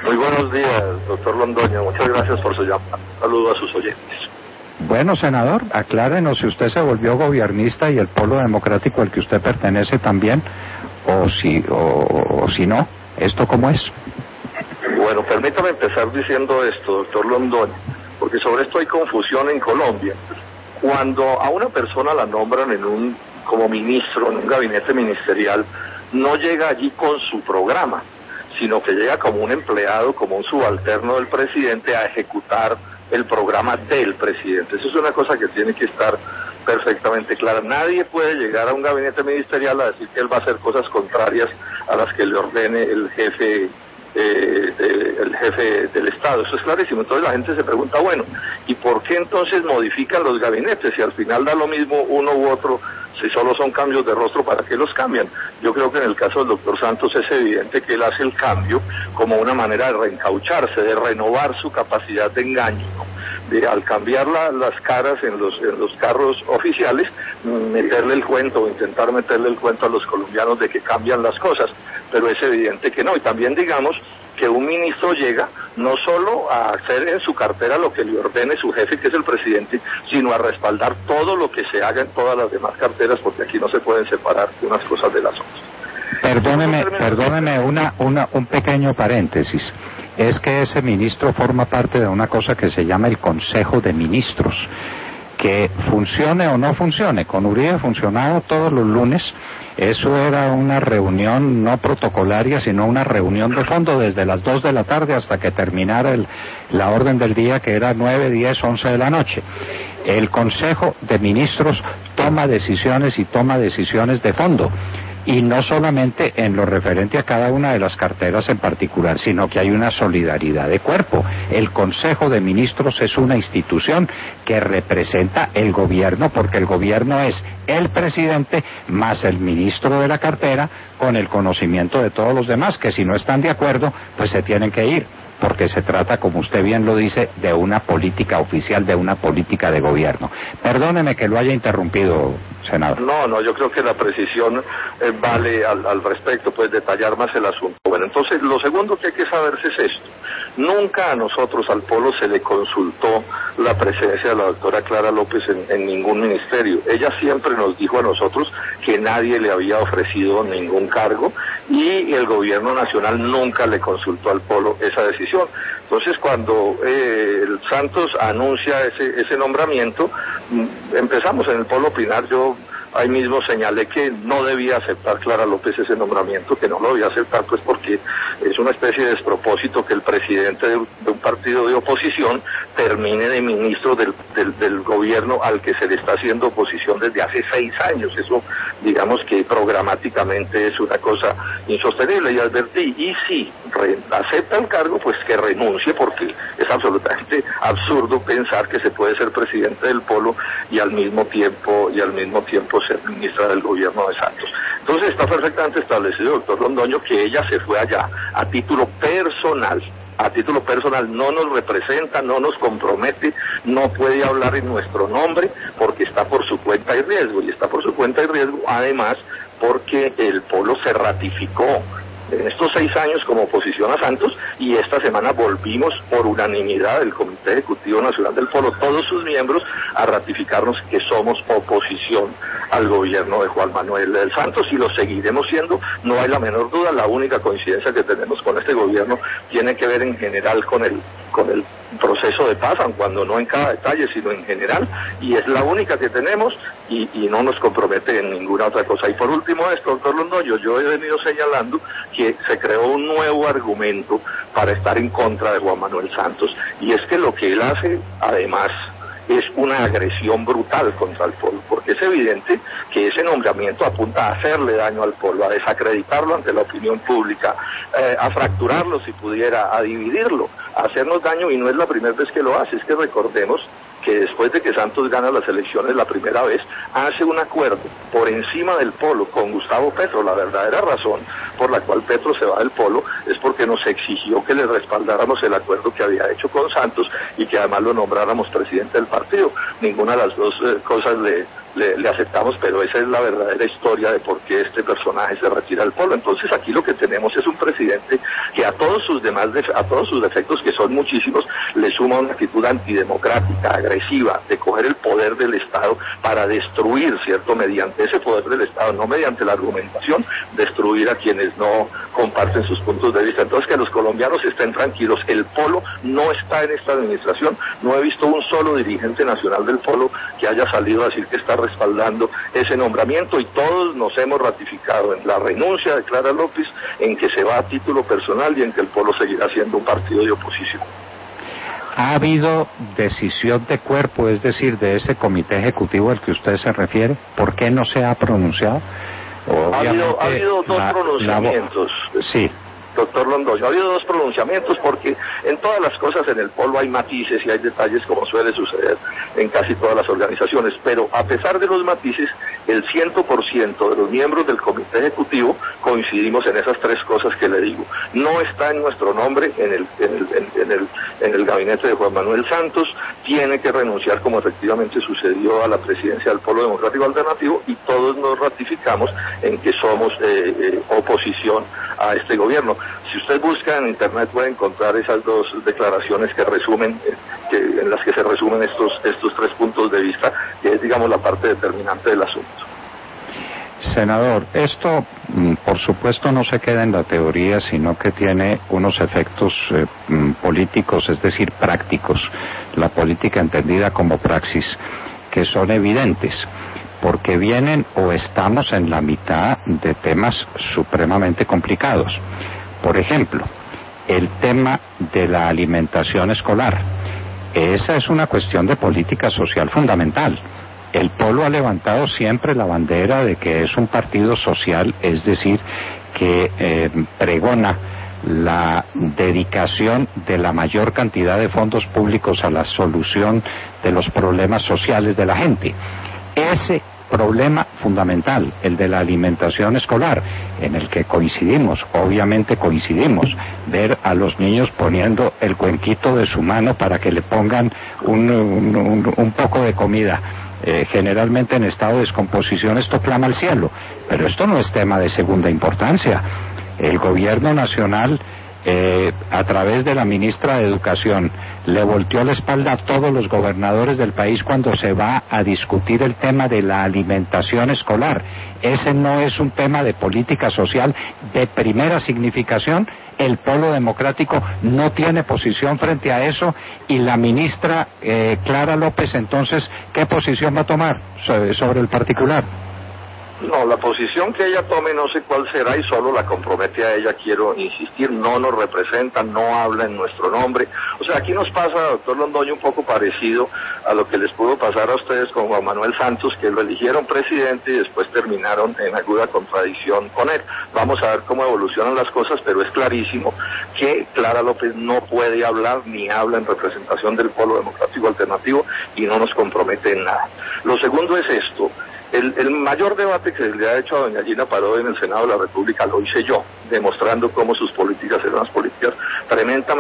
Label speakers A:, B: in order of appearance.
A: Muy buenos días, doctor Londoño. Muchas gracias por su llamada. Saludo a sus oyentes.
B: Bueno, senador, aclárenos si usted se volvió gobiernista y el Polo Democrático al que usted pertenece también, o si no, ¿esto cómo es?
A: Bueno, permítame empezar diciendo esto, doctor Londoño, porque sobre esto hay confusión en Colombia. Cuando a una persona la nombran como ministro en un gabinete ministerial, no llega allí con su programa, sino que llega como un empleado, como un subalterno del presidente a ejecutar el programa del presidente. Eso es una cosa que tiene que estar perfectamente clara. Nadie puede llegar a un gabinete ministerial a decir que él va a hacer cosas contrarias a las que le ordene el jefe del Estado. Eso es clarísimo. Entonces la gente se pregunta, bueno, ¿y por qué entonces modifican los gabinetes? Si al final da lo mismo uno u otro, si solo son cambios de rostro, ¿para qué los cambian? Yo creo que en el caso del doctor Santos es evidente que él hace el cambio como una manera de reencaucharse, de renovar su capacidad de engaño, de al cambiar las caras en los carros oficiales, meterle el cuento o intentar meterle el cuento a los colombianos de que cambian las cosas, pero es evidente que no. Y también digamos que un ministro llega no solo a hacer en su cartera lo que le ordene su jefe, que es el presidente, sino a respaldar todo lo que se haga en todas las demás carteras, porque aquí no se pueden separar unas cosas de las otras.
B: Perdóneme un pequeño paréntesis. Es que ese ministro forma parte de una cosa que se llama el Consejo de Ministros, que funcione o no funcione. Con Uribe funcionaba todos los lunes. Eso era una reunión no protocolaria, sino una reunión de fondo desde las 2 de la tarde hasta que terminara la orden del día, que era 9, 10, 11 de la noche. El Consejo de Ministros toma decisiones de fondo. Y no solamente en lo referente a cada una de las carteras en particular, sino que hay una solidaridad de cuerpo. El Consejo de Ministros es una institución que representa el gobierno, porque el gobierno es el presidente más el ministro de la cartera, con el conocimiento de todos los demás, que si no están de acuerdo, pues se tienen que ir, porque se trata, como usted bien lo dice, de una política oficial, de una política de gobierno. Perdóneme que lo haya interrumpido, senador.
A: No, yo creo que la precisión vale al respecto, pues detallar más el asunto. Bueno, entonces lo segundo que hay que saberse es esto. Nunca a nosotros, al Polo, se le consultó la presencia de la doctora Clara López en ningún ministerio. Ella siempre nos dijo a nosotros que nadie le había ofrecido ningún cargo y el gobierno nacional nunca le consultó al Polo esa decisión. Entonces, cuando el Santos anuncia ese nombramiento, empezamos en el Polo a opinar. Yo ahí mismo señalé que no debía aceptar Clara López ese nombramiento, que no lo debía aceptar, pues porque es una especie de despropósito que el presidente de un partido de oposición termine de ministro del gobierno al que se le está haciendo oposición desde hace 6 años. Eso, digamos que programáticamente es una cosa insostenible, y advertí, y si acepta el cargo, pues que renuncie, porque es absolutamente absurdo pensar que se puede ser presidente del Polo y al mismo tiempo ser ministra del gobierno de Santos. Entonces está perfectamente establecido, doctor Londoño, que ella se fue allá a título personal, no nos representa, no nos compromete, no puede hablar en nuestro nombre, porque está por su cuenta y riesgo, además porque el Polo se ratificó en estos 6 años como oposición a Santos, y esta semana volvimos por unanimidad del Comité Ejecutivo Nacional del Polo, todos sus miembros, a ratificarnos que somos oposición al gobierno de Juan Manuel Santos, y lo seguiremos siendo, no hay la menor duda. La única coincidencia que tenemos con este gobierno tiene que ver en general con el proceso de paz, aun cuando no en cada detalle, sino en general, y es la única que tenemos, y no nos compromete en ninguna otra cosa. Y por último esto, doctor Londoño, yo he venido señalando que se creó un nuevo argumento para estar en contra de Juan Manuel Santos, y es que lo que él hace, además, es una agresión brutal contra el Polo, porque es evidente que ese nombramiento apunta a hacerle daño al Polo, a desacreditarlo ante la opinión pública, a fracturarlo si pudiera, a dividirlo, a hacernos daño, y no es la primera vez que lo hace. Es que recordemos que después de que Santos gana las elecciones la primera vez, hace un acuerdo por encima del Polo con Gustavo Petro. La verdadera razón por la cual Petro se va del Polo es porque nos exigió que le respaldáramos el acuerdo que había hecho con Santos y que además lo nombráramos presidente del partido. Ninguna de las dos cosas le aceptamos, pero esa es la verdadera historia de por qué este personaje se retira del polo. Entonces aquí lo que tenemos es un presidente que a todos sus defectos, que son muchísimos, le suma una actitud antidemocrática, agresiva, de coger el poder del Estado para destruir, ¿cierto?, mediante ese poder del Estado, no mediante la argumentación, destruir a quienes no comparten sus puntos de vista. Entonces que los colombianos estén tranquilos, el polo no está en esta administración, no he visto un solo dirigente nacional del polo que haya salido a decir que está respaldando ese nombramiento, y todos nos hemos ratificado en la renuncia de Clara López, en que se va a título personal y en que el polo seguirá siendo un partido de oposición.
B: ¿Ha habido decisión de cuerpo, es decir, de ese comité ejecutivo al que usted se refiere? ¿Por qué no se ha pronunciado?
A: Ha habido dos pronunciamientos.
B: Sí.
A: Doctor Londoño, ha habido dos pronunciamientos, porque en todas las cosas en el polo hay matices y hay detalles, como suele suceder en casi todas las organizaciones, pero a pesar de los matices, el 100% de los miembros del comité ejecutivo coincidimos en esas tres cosas que le digo. No está en nuestro nombre en el gabinete de Juan Manuel Santos, tiene que renunciar, como efectivamente sucedió, a la presidencia del Polo Democrático Alternativo, y todos nos ratificamos en que somos oposición a este gobierno. Si usted busca en internet puede encontrar esas dos declaraciones que resumen, en las que se resumen estos tres puntos de vista, que es, digamos, la parte determinante del asunto.
B: Senador, esto por supuesto no se queda en la teoría, sino que tiene unos efectos políticos, es decir, prácticos, la política entendida como praxis, que son evidentes, porque vienen o estamos en la mitad de temas supremamente complicados. Por ejemplo, el tema de la alimentación escolar. Esa es una cuestión de política social fundamental. El Polo ha levantado siempre la bandera de que es un partido social, es decir, que pregona la dedicación de la mayor cantidad de fondos públicos a la solución de los problemas sociales de la gente. Ese problema fundamental, el de la alimentación escolar, en el que coincidimos, obviamente coincidimos, ver a los niños poniendo el cuenquito de su mano para que le pongan un poco de comida, generalmente en estado de descomposición, esto clama al cielo, pero esto no es tema de segunda importancia. El gobierno nacional, a través de la ministra de Educación, le volteó la espalda a todos los gobernadores del país cuando se va a discutir el tema de la alimentación escolar. Ese no es un tema de política social de primera significación. El Polo Democrático no tiene posición frente a eso, y la ministra Clara López, entonces, ¿qué posición va a tomar sobre el particular?
A: No, la posición que ella tome no sé cuál será, y solo la compromete a ella, quiero insistir, no nos representa, no habla en nuestro nombre. O sea, aquí nos pasa, doctor Londoño, un poco parecido a lo que les pudo pasar a ustedes con Juan Manuel Santos, que lo eligieron presidente y después terminaron en aguda contradicción con él. Vamos a ver cómo evolucionan las cosas, pero es clarísimo que Clara López no puede hablar ni habla en representación del Polo Democrático Alternativo, y no nos compromete en nada. Lo segundo es esto. El mayor debate que se le ha hecho a doña Gina Parodi en el Senado de la República lo hice yo, demostrando cómo sus políticas eran unas políticas tremendamente